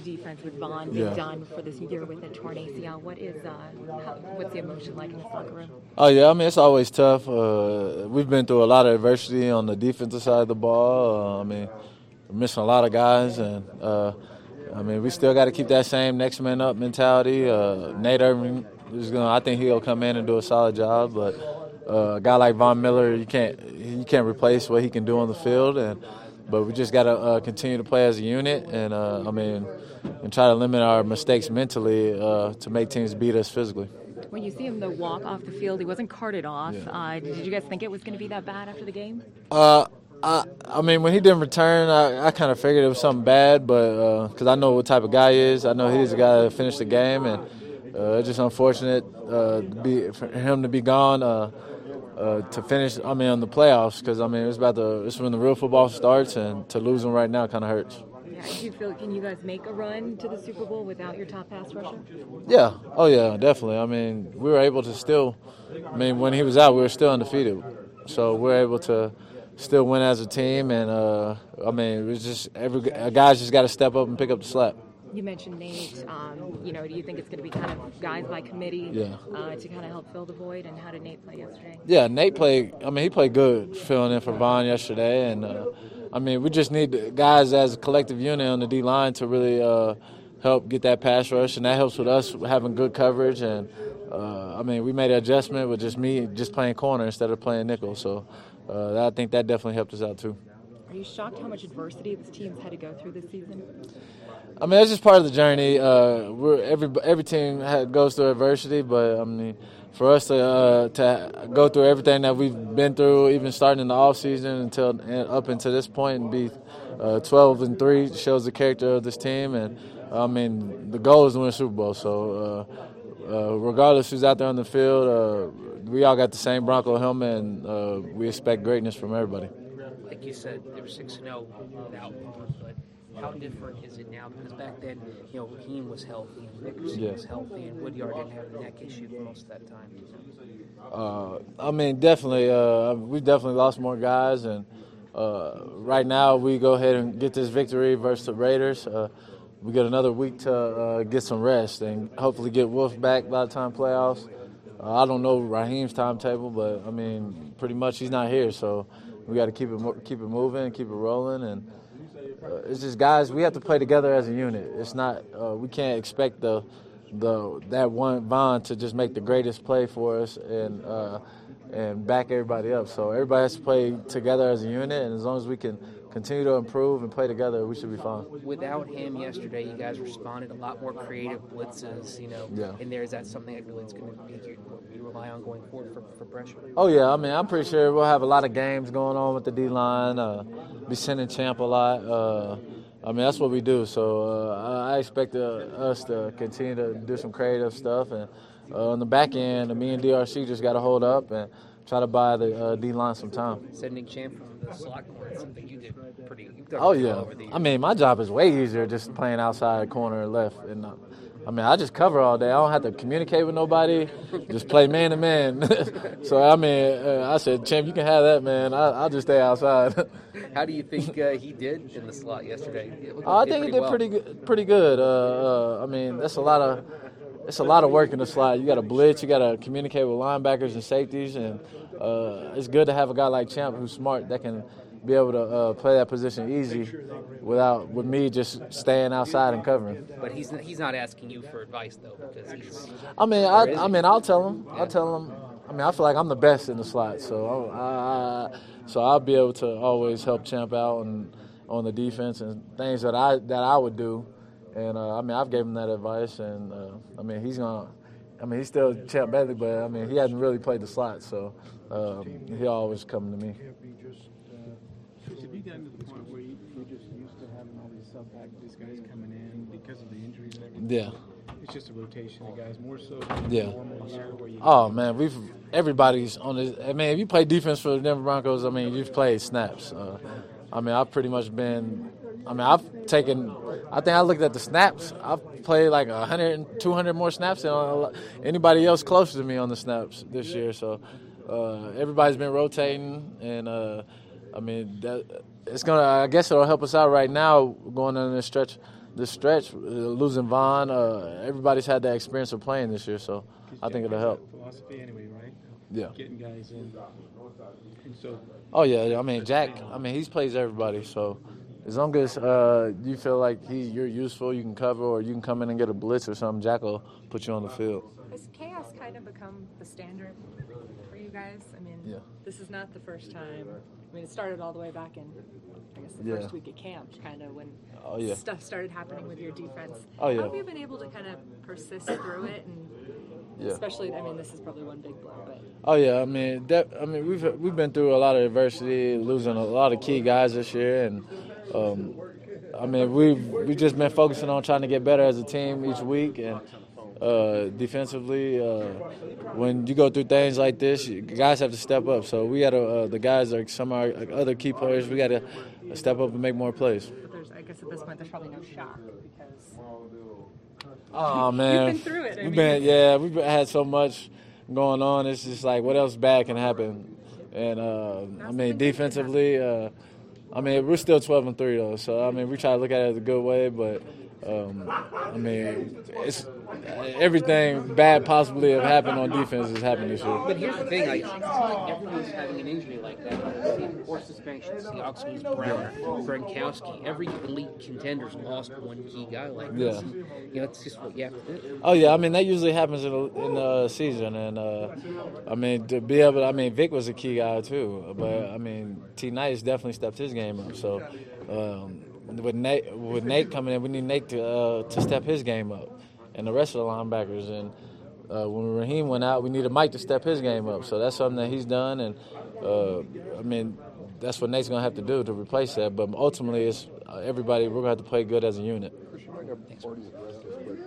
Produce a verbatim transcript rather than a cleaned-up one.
the defense with Vaughn being yeah. done for this year with a torn A C L. What is uh, how, what's the emotion like in the locker room? Oh yeah, I mean it's always tough. Uh, we've been through a lot of adversity on the defensive side of the ball. Uh, I mean, we're missing a lot of guys, and uh, I mean we still got to keep that same next man up mentality. Uh, Nate Irving is gonna. I think he'll come in and do a solid job, but uh, a guy like Von Miller, you can't you can't replace what he can do on the field, and but we just got to uh, continue to play as a unit, and uh, I mean, and try to limit our mistakes mentally uh, to make teams beat us physically. When you see him, though, walk off the field, he wasn't carted off. Yeah. Uh, did you guys think it was going to be that bad after the game? Uh, I, I mean, when he didn't return, I, I kind of figured it was something bad, but because uh, I know what type of guy he is. I know he's the guy that finished the game, and uh, it's just unfortunate uh, to be, for him to be gone uh, uh, to finish, I mean, on the playoffs, because, I mean, it's about the, it's when the real football starts, and to lose him right now kind of hurts. Yeah, do you feel, can you guys make a run to the Super Bowl without your top pass rusher? Yeah. Oh, yeah, definitely. I mean, we were able to still, I mean, when he was out, we were still undefeated. So we're able to still win as a team. And, uh, I mean, it was just every guys just got to step up and pick up the slack. You mentioned Nate. Um, you know, do you think it's going to be kind of guys by committee yeah. uh, to kind of help fill the void? And how did Nate play yesterday? Yeah, Nate played, I mean, he played good filling in for Vaughn yesterday. And, uh, I mean, we just need guys as a collective unit on the D-line to really uh, help get that pass rush, and that helps with us having good coverage. And, uh, I mean, we made an adjustment with just me just playing corner instead of playing nickel. So uh, I think that definitely helped us out too. Are you shocked how much adversity this team's had to go through this season? I mean, that's just part of the journey. Uh, we're, every every team had, goes through adversity, but, I mean, for us to uh, to go through everything that we've been through, even starting in the off season until and up until this point, and be uh, twelve and three shows the character of this team. And I mean, the goal is to win a Super Bowl. So uh, uh, regardless who's out there on the field, uh, we all got the same Bronco helmet, and uh, we expect greatness from everybody. Like you said, they were six and zero without Vaughn, but how different is it now? Because back then, you know, Raheem was healthy and Nickerson yeah. was healthy, and Woodyard didn't have a neck issue for most of that time. Uh, I mean, definitely, uh, we definitely lost more guys, and uh, right now we go ahead and get this victory versus the Raiders. Uh, we get another week to uh, get some rest and hopefully get Wolf back by the time playoffs. Uh, I don't know Raheem's timetable, but I mean, pretty much he's not here, so we got to keep it keep it moving, keep it rolling, and. Uh, it's just guys. We have to play together as a unit. It's not. Uh, we can't expect the, the that one Vaughn to just make the greatest play for us and uh, and back everybody up. So everybody has to play together as a unit. And as long as we can continue to improve and play together, we should be fine. Without him yesterday, you guys responded a lot more creative blitzes. You know, yeah. in there, is that something that really is going to be you, you rely on going forward for, for pressure? Oh yeah. I mean, I'm pretty sure we'll have a lot of games going on with the D line. Uh, be sending Champ a lot. Uh, I mean, that's what we do. So uh, I expect uh, us to continue to do some creative stuff. And uh, on the back end, me and D R C just got to hold up and try to buy the uh, D-line some time. Sending Champ from the slot corner is something you did pretty Oh, yeah. I mean, my job is way easier just playing outside corner and left. And uh, I mean, I just cover all day. I don't have to communicate with nobody. Just play man to man. So I mean, uh, I said, Champ, you can have that, man. I, I'll just stay outside. How do you think uh, he did in the slot yesterday? Uh, I think he did well. pretty good. Pretty good. Uh, uh, I mean, that's a lot of it's a lot of work in the slot. You got to blitz. You got to communicate with linebackers and safeties, and uh, it's good to have a guy like Champ who's smart that can be able to uh, play that position easy without with me just staying outside and covering. But he's he's not asking you for advice though, because he's. I mean, I, I mean, I'll tell him. I'll tell him. I mean, I feel like I'm the best in the slot, so I, I so I'll be able to always help Champ out and on the defense and things that I that I would do. And uh, I mean, I've gave him that advice, and uh, I mean, he's gonna. I mean, he's still Champ Bailey, but I mean, he hasn't really played the slot, so um, he'll always come to me. Have you gotten to the point where you, you're just used to having all these sub packages, guys coming in because of the injuries and everything? Yeah. It's just a rotation of guys, more so than yeah. a normal year where you. Oh man, we've everybody's on this. I mean, if you play defense for the Denver Broncos, I mean, you've played snaps. Uh, I mean, I've pretty much been. I mean, I've taken. I think I looked at the snaps. I've played like one hundred, two hundred more snaps than anybody else closer to me on the snaps this year. So uh, everybody's been rotating, and uh, I mean, that, it's gonna. I guess it'll help us out right now going on this stretch this stretch, uh, losing Vaughn, uh, everybody's had that experience of playing this year, so I think it'll help. Philosophy anyway, right? Yeah. Getting guys in. And so, Oh yeah, I mean Jack. I mean he's plays everybody, so as long as uh, you feel like he you're useful, you can cover, or you can come in and get a blitz or something, Jack will put you on the field. Has chaos kind of become the standard for you guys? I mean, Yeah. this is not the first time. I mean, it started all the way back in, I guess, the Yeah. first week of camp, kind of when Oh yeah. stuff started happening with your defense. Oh, yeah. How have you been able to kind of persist through it? And Yeah. especially, I mean, this is probably one big blow, but Oh yeah, I mean, that, I mean, we've we've been through a lot of adversity, losing a lot of key guys this year, and um, I mean, we've we just been focusing on trying to get better as a team each week, and uh, defensively, uh, when you go through things like this, you guys have to step up. So we got to, uh, the guys are some of our other key players. We got to step up and make more plays. but there's, I guess at this point, there's probably no shock because Oh man, You've been through it, I We've mean. been, yeah, we've been, had so much going on. It's just like, what else bad can happen? And uh, I mean, defensively, uh, I mean, we're still twelve and three though. So I mean, we try to look at it as a good way, but um, I mean, it's everything bad possibly have happened on defense has happened this year. But here's the thing, like, it's not like everyone's having an injury like that. Or suspensions. Seahawks lose Brown, Gronkowski. Every elite contender's lost one key guy like this. Yeah. And, you know, it's just what you have to do. Oh yeah, I mean that usually happens in the, in the season, and uh, I mean to be able, to, I mean Vic was a key guy too, but I mean T. Nice definitely stepped his game up. So um, with Nate, with Nate coming in, we need Nate to uh, to step his game up, and the rest of the linebackers. And uh, when Raheem went out, we needed Mike to step his game up. So that's something that he's done, and uh, I mean that's what Nate's gonna have to do to replace that. But ultimately, it's uh, everybody. We're gonna have to play good as a unit.